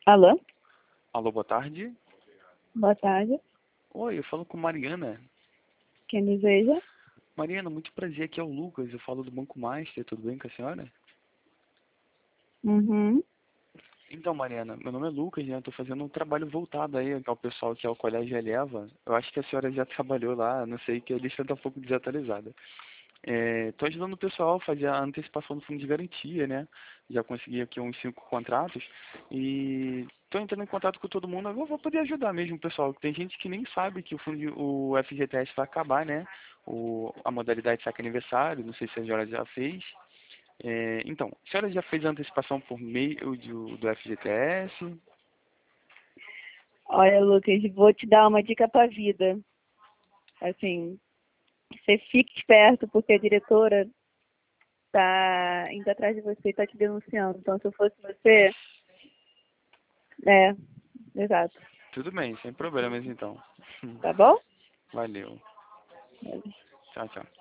Alô? Alô, boa tarde. Boa tarde. Oi, eu falo com Mariana. Quem deseja? Mariana, muito prazer, aqui é o Lucas, eu falo do Banco Master, tudo bem com a senhora? Uhum. Então, Mariana, meu nome é Lucas, né? Eu tô fazendo um trabalho voltado aí ao pessoal que é o Colégio Eleva. Eu acho que a senhora já trabalhou lá, não sei, que a lista tá um pouco desatualizada. Tô ajudando o pessoal a fazer a antecipação do fundo de garantia, né? Já consegui aqui uns 5 contratos e tô entrando em contato com todo mundo. Eu vou poder ajudar mesmo, pessoal. Tem gente que nem sabe que o FGTS vai acabar, né? A modalidade saque aniversário, não sei se a senhora já fez. Então, a senhora já fez a antecipação por meio do FGTS? Olha, Lucas, vou te dar uma dica pra vida. Assim, você fique esperto porque a diretora tá indo atrás de você e tá te denunciando. Então, se eu fosse você, é, exato. Tudo bem, sem problemas então. Tá bom? Valeu. Tchau, tchau.